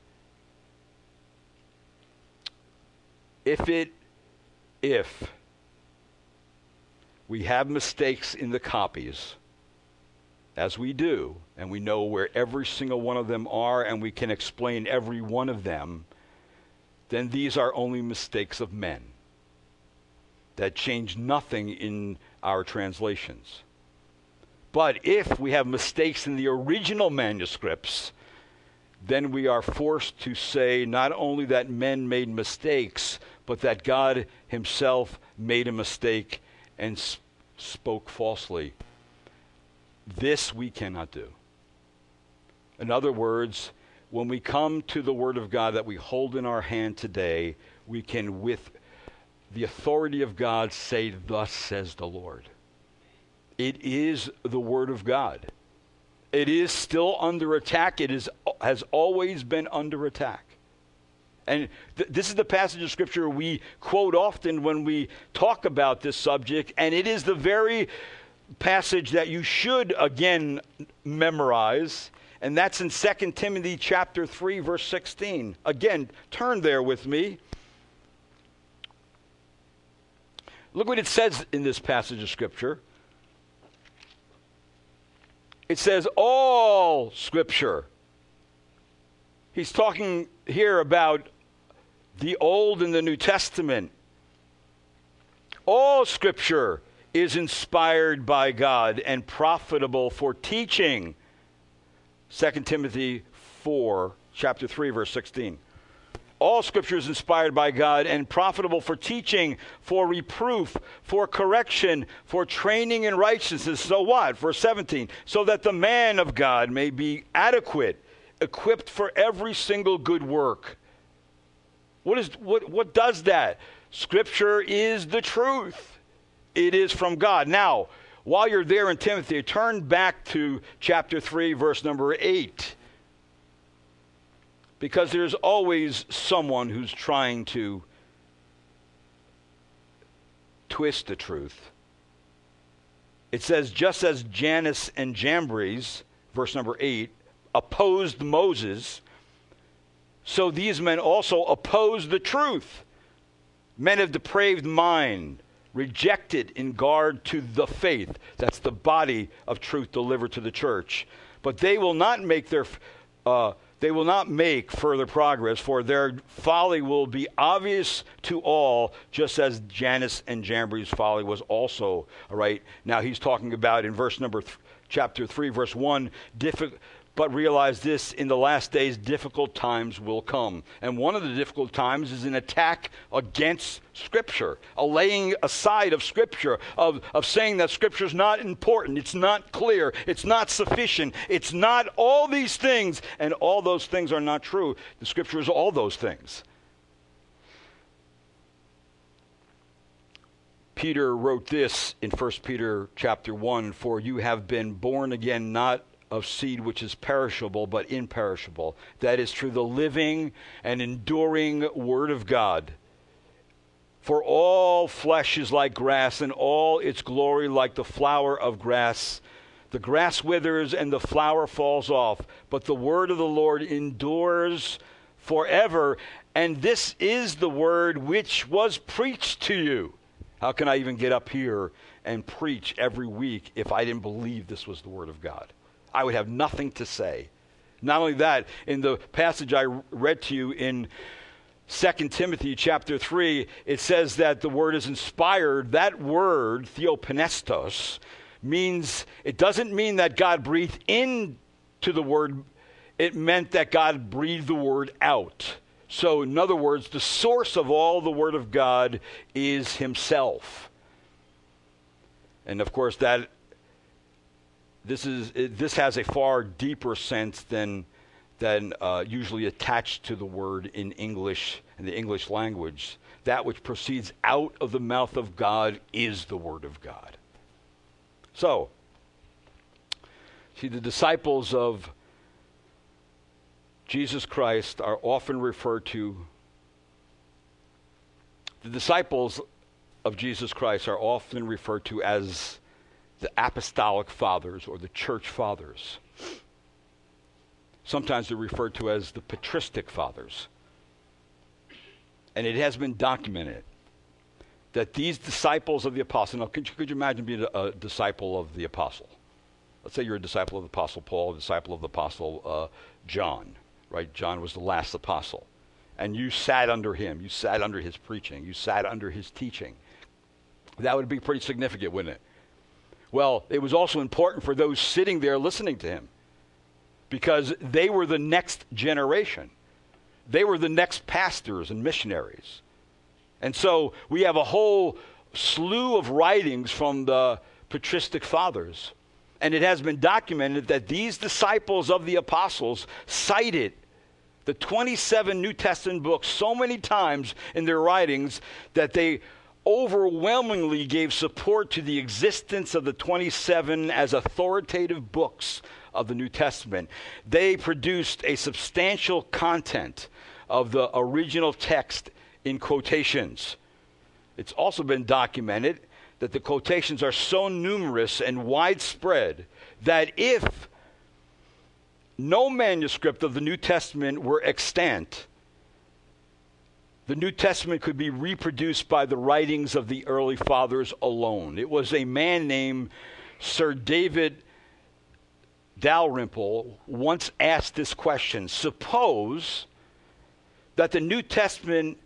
If it, if we have mistakes in the copies, as we do, and we know where every single one of them are, and we can explain every one of them, then these are only mistakes of men that change nothing in our translations. But if we have mistakes in the original manuscripts, then we are forced to say not only that men made mistakes, but that God himself made a mistake and sp- spoke falsely. This we cannot do. In other words, when we come to the Word of God that we hold in our hand today, we can, with the authority of God, say, "Thus says the Lord." It is the Word of God. It is still under attack. It is, has always been under attack. And th- this is the passage of Scripture we quote often when we talk about this subject, and it is the very passage that you should, again, memorize, and that's in Second Timothy chapter three, verse sixteen. Again, turn there with me. Look what it says in this passage of Scripture. It says, all Scripture. He's talking here about the Old and the New Testament. All Scripture is inspired by God and profitable for teaching. Second Timothy four, chapter three, verse sixteen. All Scripture is inspired by God and profitable for teaching, for reproof, for correction, for training in righteousness. So what? Verse seventeen. So that the man of God may be adequate, equipped for every single good work. What is what? What does that? Scripture is the truth. It is from God. Now, while you're there in Timothy, turn back to chapter three, verse number eight. Because there's always someone who's trying to twist the truth. It says, just as Jannes and Jambres, verse number eight, opposed Moses, so these men also opposed the truth. Men of depraved mind, rejected in regard to the faith. That's the body of truth delivered to the church. But they will not make their... Uh, They will not make further progress, for their folly will be obvious to all, just as Jannes and Jambres' folly was also. All right. Now he's talking about in verse number, th- chapter three, verse one. Diffi- but realize this: in the last days, difficult times will come, and one of the difficult times is an attack against Scripture, a laying aside of Scripture, of of saying that Scripture is not important, it's not clear, it's not sufficient, it's not all these things, and all those things are not true. The Scripture is all those things. Peter wrote this in First Peter chapter one, for you have been born again, not of seed which is perishable, but imperishable. That is through the living and enduring Word of God. For all flesh is like grass, and all its glory like the flower of grass. The grass withers and the flower falls off, but the word of the Lord endures forever. And this is the word which was preached to you. How can I even get up here and preach every week if I didn't believe this was the word of God? I would have nothing to say. Not only that, in the passage I read to you in Second Timothy chapter three, it says that the word is inspired. That word, theopneustos, means, it doesn't mean that God breathed into the word. It meant that God breathed the word out. So, in other words, the source of all the word of God is himself. And of course, that This is it, this has a far deeper sense than than uh, usually attached to the word in English, in the English language. That which proceeds out of the mouth of God is the word of God. So, see, the disciples of Jesus Christ are often referred to. The disciples of Jesus Christ are often referred to as the apostolic fathers or the church fathers. Sometimes they're referred to as the patristic fathers. And it has been documented that these disciples of the apostle, now could you, could you imagine being a, a disciple of the apostle? Let's say you're a disciple of the apostle Paul, a disciple of the apostle uh, John, right? John was the last apostle. And you sat under him. You sat under his preaching. You sat under his teaching. That would be pretty significant, wouldn't it? Well, it was also important for those sitting there listening to him, because they were the next generation. They were the next pastors and missionaries. And so we have a whole slew of writings from the patristic fathers. And it has been documented that these disciples of the apostles cited the twenty-seven New Testament books so many times in their writings that they overwhelmingly gave support to the existence of the twenty-seven as authoritative books of the New Testament. They produced a substantial content of the original text in quotations. It's also been documented that the quotations are so numerous and widespread that if no manuscript of the New Testament were extant, the New Testament could be reproduced by the writings of the early fathers alone. It was a man named Sir David Dalrymple once asked this question: suppose that the New Testament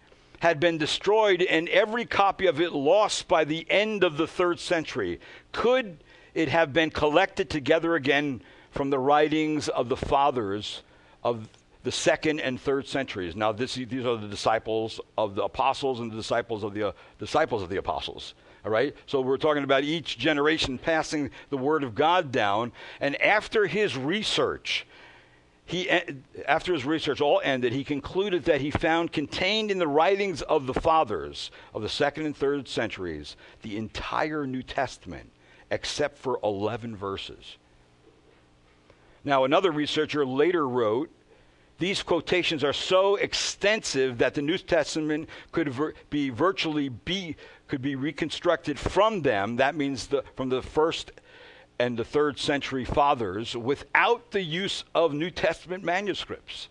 had been destroyed and every copy of it lost by the end of the third century. Could it have been collected together again from the writings of the fathers of the second and third centuries? Now, this, these are the disciples of the apostles and the disciples of the uh, disciples of the apostles. All right? So we're talking about each generation passing the word of God down. And after his research, he after his research all ended, he concluded that he found contained in the writings of the fathers of the second and third centuries the entire New Testament, except for eleven verses. Now, another researcher later wrote, these quotations are so extensive that the New Testament could vir- be virtually be could be reconstructed from them. That means the, from the first and the third century fathers without the use of New Testament manuscripts.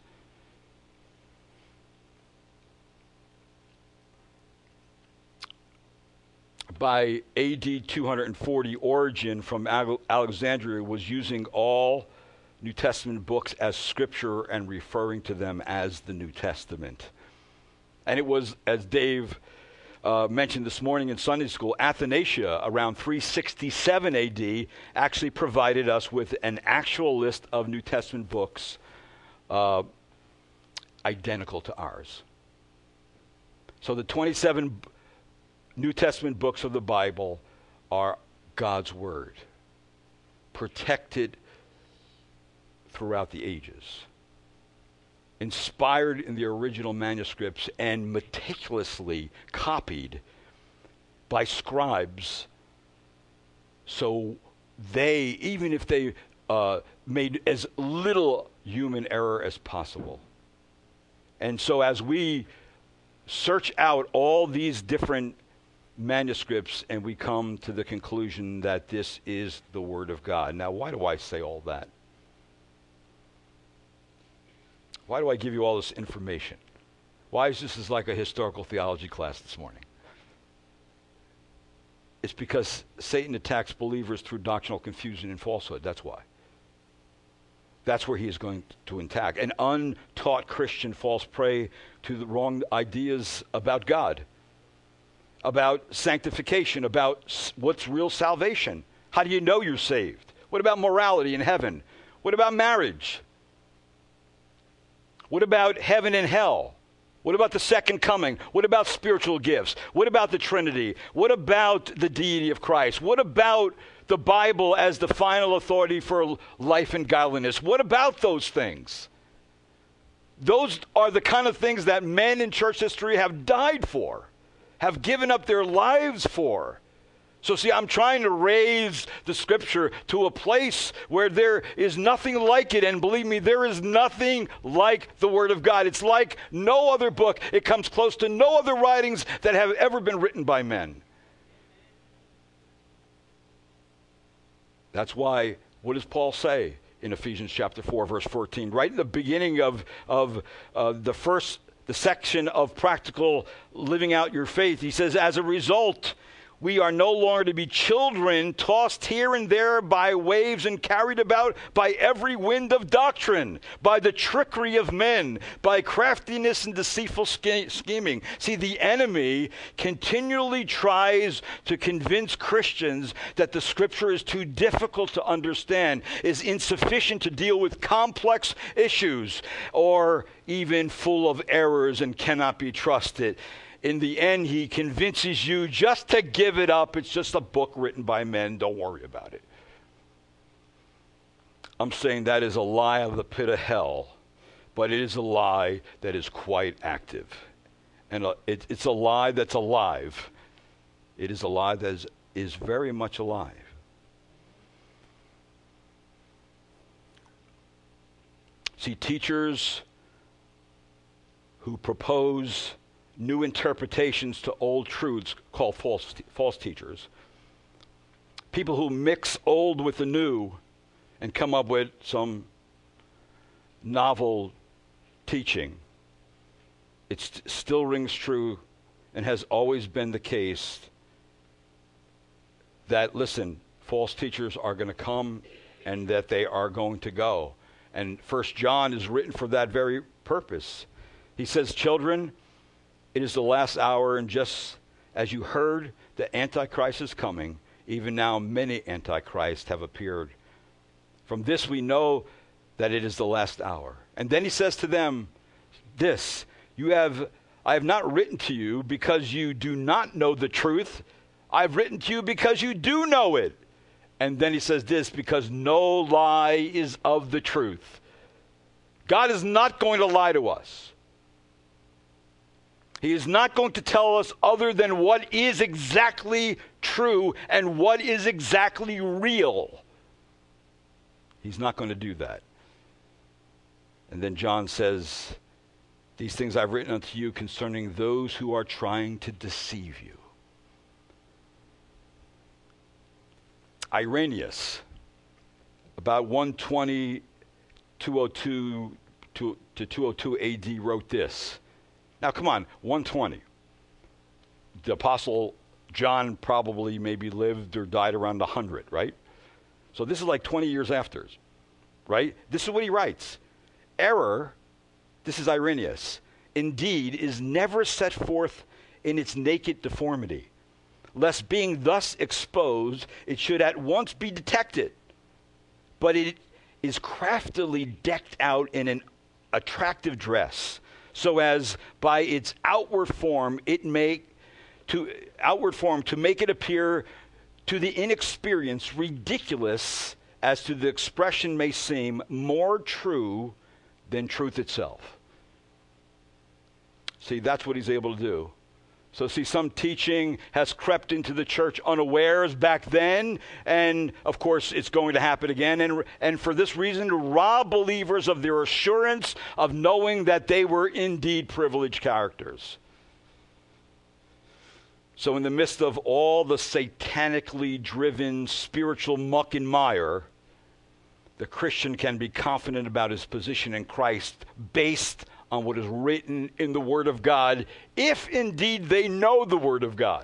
By A D two forty, Origen from Alexandria was using all New Testament books as scripture and referring to them as the New Testament. And it was, as Dave uh, mentioned this morning in Sunday school, Athanasius around three sixty-seven A D actually provided us with an actual list of New Testament books uh, identical to ours. So the twenty-seven b- New Testament books of the Bible are God's Word, protected throughout the ages, inspired in the original manuscripts and meticulously copied by scribes, so they, even if they uh, made as little human error as possible. And so as we search out all these different manuscripts and we come to the conclusion that this is the Word of God. Now, why do I say all that? Why do I give you all this information? Why is this is like a historical theology class this morning? It's because Satan attacks believers through doctrinal confusion and falsehood. That's why. That's where he is going to attack. An untaught Christian falls prey to the wrong ideas about God, about sanctification, about s- what's real salvation. How do you know you're saved? What about morality in heaven? What about marriage? What about heaven and hell? What about the second coming? What about spiritual gifts? What about the Trinity? What about the deity of Christ? What about the Bible as the final authority for life and godliness? What about those things? Those are the kind of things that men in church history have died for, have given up their lives for. So see, I'm trying to raise the scripture to a place where there is nothing like it. And believe me, there is nothing like the Word of God. It's like no other book. It comes close to no other writings that have ever been written by men. That's why, what does Paul say in Ephesians chapter four, verse fourteen? Right in the beginning of, of uh, the first, the section of practical living out your faith, he says, as a result, we are no longer to be children tossed here and there by waves and carried about by every wind of doctrine, by the trickery of men, by craftiness and deceitful sch- scheming. See, the enemy continually tries to convince Christians that the scripture is too difficult to understand, is insufficient to deal with complex issues, or even full of errors and cannot be trusted. In the end, he convinces you just to give it up. It's just a book written by men. Don't worry about it. I'm saying that is a lie of the pit of hell, but it is a lie that is quite active. And it, it's a lie that's alive. It is a lie that is, is very much alive. See, teachers who propose new interpretations to old truths called false, false teachers. People who mix old with the new and come up with some novel teaching. It st- still rings true and has always been the case that, listen, false teachers are going to come and that they are going to go. And First John is written for that very purpose. He says, children, It is the last hour, and just as you heard the Antichrist is coming, even now many Antichrists have appeared. From this we know that it is the last hour. And then he says to them, this, you have, I have not written to you because you do not know the truth. I've written to you because you do know it. And then he says this, because no lie is of the truth. God is not going to lie to us. He is not going to tell us other than what is exactly true and what is exactly real. He's not going to do that. And then John says, these things I've written unto you concerning those who are trying to deceive you. Irenaeus, about one twenty, two oh two to, to two oh two A D, wrote this. Now, come on, one twenty. The Apostle John probably maybe lived or died around one hundred, right? So this is like twenty years after, right? This is what he writes. Error, this is Irenaeus, indeed is never set forth in its naked deformity, lest being thus exposed, it should at once be detected. But it is craftily decked out in an attractive dress, so as by its outward form it may to outward form to make it appear to the inexperienced ridiculous, as to the expression may seem more true than truth itself. See, that's what he's able to do. So see, some teaching has crept into the church unawares back then, and of course it's going to happen again, and, and for this reason to rob believers of their assurance of knowing that they were indeed privileged characters. So in the midst of all the satanically driven spiritual muck and mire, the Christian can be confident about his position in Christ based on what is written in the Word of God, if indeed they know the Word of God.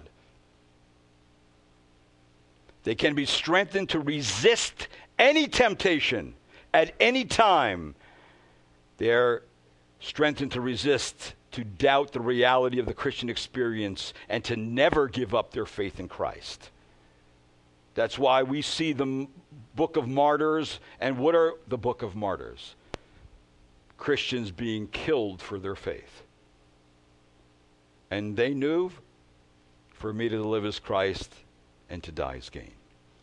They can be strengthened to resist any temptation at any time. They are strengthened to resist, to doubt the reality of the Christian experience, and to never give up their faith in Christ. That's why we see the book of martyrs. And what are the book of martyrs? Christians being killed for their faith. And they knew, for me to live as Christ and to die as gain.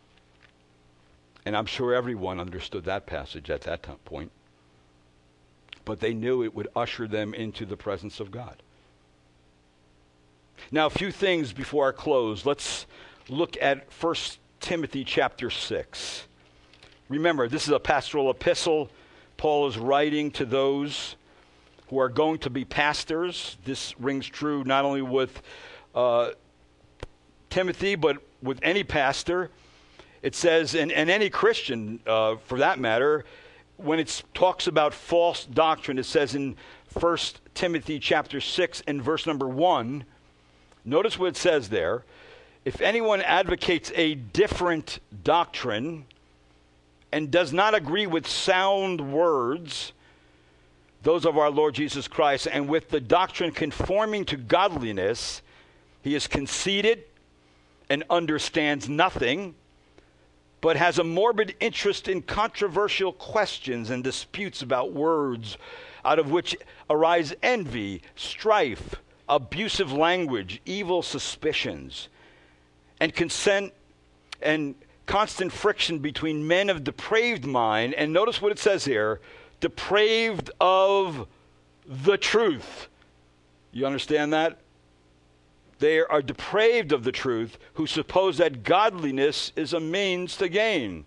And I'm sure everyone understood that passage at that time point. But they knew it would usher them into the presence of God. Now, a few things before I close. Let's look at First Timothy chapter six. Remember, this is a pastoral epistle. Paul is writing to those who are going to be pastors. This rings true not only with uh, Timothy, but with any pastor. It says, and, and any Christian uh, for that matter, when it talks about false doctrine, it says in First Timothy chapter six and verse number one, notice what it says there. If anyone advocates a different doctrine and does not agree with sound words, those of our Lord Jesus Christ, and with the doctrine conforming to godliness, he is conceited and understands nothing, but has a morbid interest in controversial questions and disputes about words, out of which arise envy, strife, abusive language, evil suspicions, and consent and constant friction between men of depraved mind. And notice what it says here, depraved of the truth. You understand that? They are depraved of the truth, who suppose that godliness is a means to gain.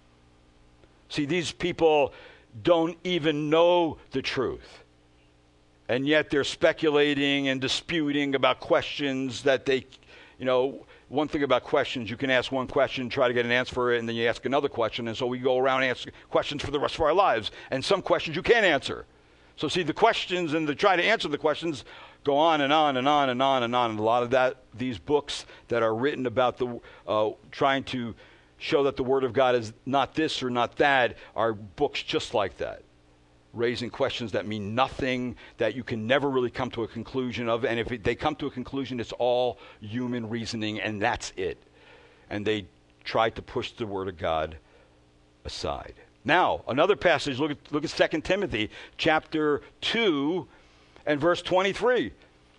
See, these people don't even know the truth. And yet they're speculating and disputing about questions that they, you know, one thing about questions, you can ask one question, try to get an answer for it, and then you ask another question. And so we go around and ask questions for the rest of our lives. And some questions you can't answer. So see, the questions and the try to answer the questions go on and on and on and on and on. And a lot of that, these books that are written about the uh, trying to show that the Word of God is not this or not that, are books just like that. raising questions that mean nothing, that you can never really come to a conclusion of. And if it, they come to a conclusion, it's all human reasoning, and that's it. And they try to push the Word of God aside. Now, another passage, look at, look at Second Timothy chapter two and verse twenty-three.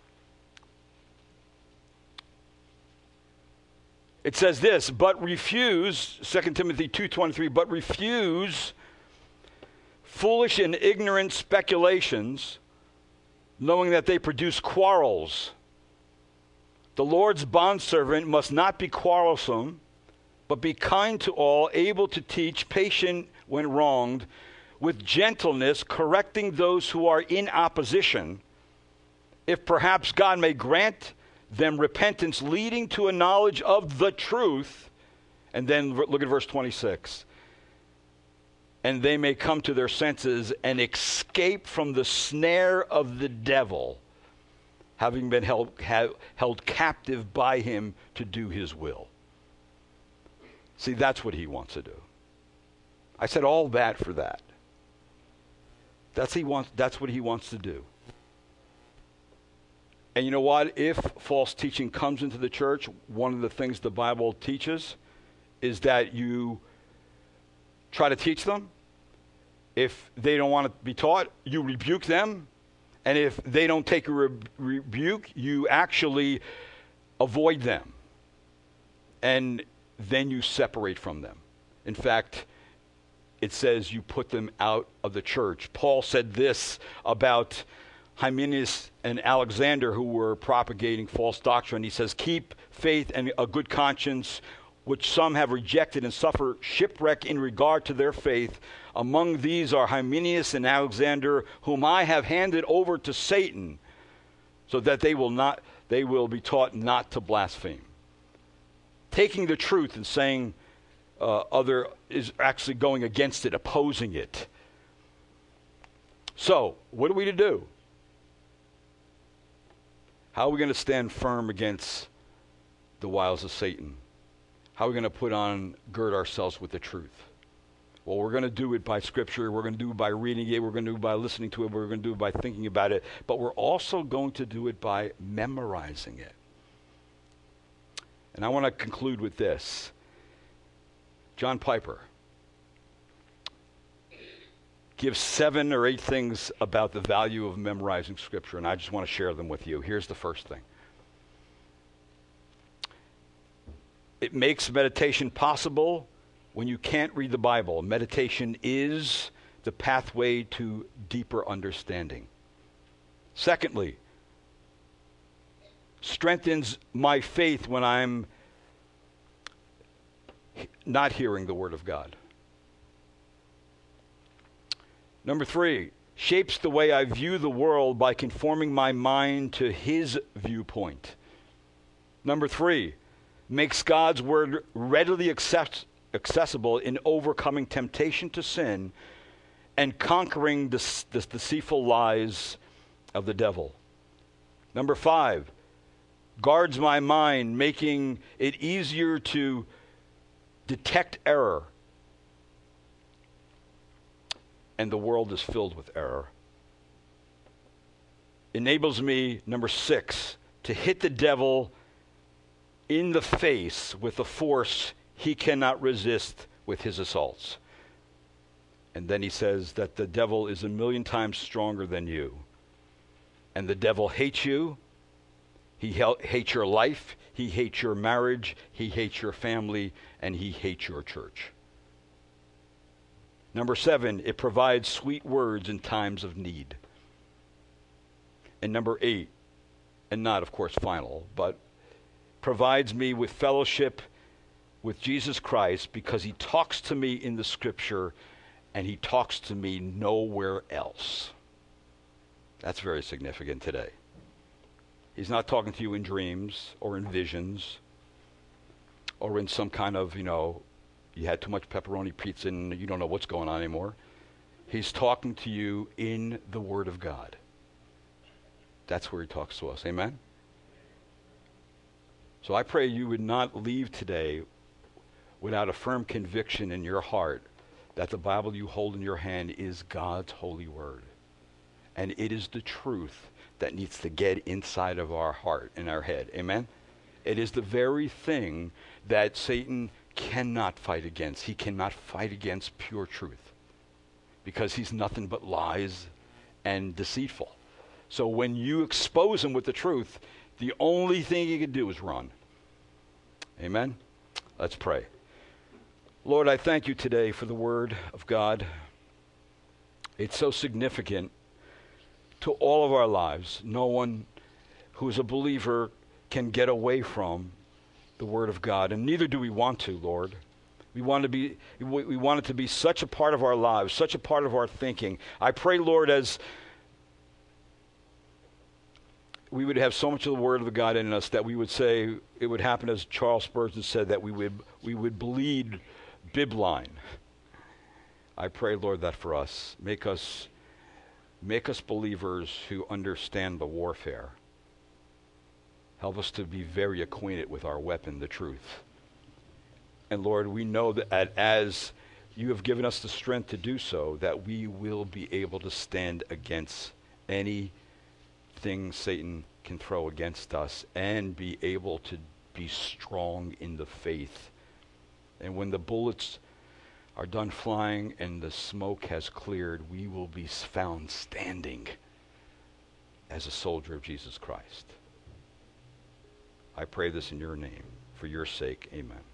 It says this, but refuse, Second Timothy two twenty-three, but refuse foolish and ignorant speculations, knowing that they produce quarrels. The Lord's bondservant must not be quarrelsome, but be kind to all, able to teach, patient when wronged, with gentleness, correcting those who are in opposition, if perhaps God may grant them repentance leading to a knowledge of the truth. And then look at verse twenty-six. And they may come to their senses and escape from the snare of the devil, having been held, ha- held captive by him to do his will. See, that's what he wants to do. I said all that for that. That's, he wants, that's what he wants to do. And you know what? If false teaching comes into the church, one of the things the Bible teaches is that you try to teach them. If they don't want to be taught, you rebuke them. And if they don't take a re- rebuke, you actually avoid them. And then you separate from them. In fact, it says you put them out of the church. Paul said this about Hymenaeus and Alexander, who were propagating false doctrine. He says, keep faith and a good conscience, which some have rejected and suffer shipwreck in regard to their faith. Among these are Hymenaeus and Alexander, whom I have handed over to Satan, so that they will not they will be taught not to blaspheme. Taking the truth and saying uh, other is actually going against it, opposing it. So, what are we to do? How are we going to stand firm against the wiles of Satan? How are we going to put on, gird ourselves with the truth? Well, we're going to do it by Scripture. We're going to do it by reading it. We're going to do it by listening to it. We're going to do it by thinking about it. But we're also going to do it by memorizing it. And I want to conclude with this. John Piper gives seven or eight things about the value of memorizing Scripture, and I just want to share them with you. Here's the first thing. It makes meditation possible when you can't read the Bible. Meditation is the pathway to deeper understanding. Secondly, strengthens my faith when I'm not hearing the Word of God. Number three, shapes the way I view the world by conforming my mind to His viewpoint. Number three, makes God's Word readily access- accessible in overcoming temptation to sin and conquering the, the deceitful lies of the devil. Number five, guards my mind, making it easier to detect error. And the world is filled with error. Enables me, number six, to hit the devil in the face with a force he cannot resist with his assaults. And then he says that the devil is a million times stronger than you. And the devil hates you. He hel- hates your life. He hates your marriage. He hates your family. And he hates your church. Number seven, it provides sweet words in times of need. And number eight, and not, of course, final, but provides me with fellowship with Jesus Christ because he talks to me in the Scripture and he talks to me nowhere else. That's very significant today. He's not talking to you in dreams or in visions or in some kind of, you know, you had too much pepperoni pizza and you don't know what's going on anymore. He's talking to you in the Word of God. That's where he talks to us. Amen? So I pray you would not leave today without a firm conviction in your heart that the Bible you hold in your hand is God's holy word. And it is the truth that needs to get inside of our heart and our head. Amen? It is the very thing that Satan cannot fight against. He cannot fight against pure truth because he's nothing but lies and deceitful. So when you expose him with the truth, the only thing he can do is run. Amen? Let's pray. Lord, I thank you today for the word of God. It's so significant to all of our lives. No one who is a believer can get away from the word of God, and neither do we want to, Lord. We want to be we, we want it to be such a part of our lives, such a part of our thinking. I pray, Lord, as we would have so much of the word of God in us that we would say, it would happen as Charles Spurgeon said, that we would we would bleed bibline. I pray, Lord, that for us. Make us make us believers who understand the warfare. Help us to be very acquainted with our weapon, the truth. And Lord, we know that as you have given us the strength to do so, that we will be able to stand against anything Satan can throw against us and be able to be strong in the faith. And when the bullets are done flying and the smoke has cleared, we will be found standing as a soldier of Jesus Christ. I pray this in your name, for your sake. Amen.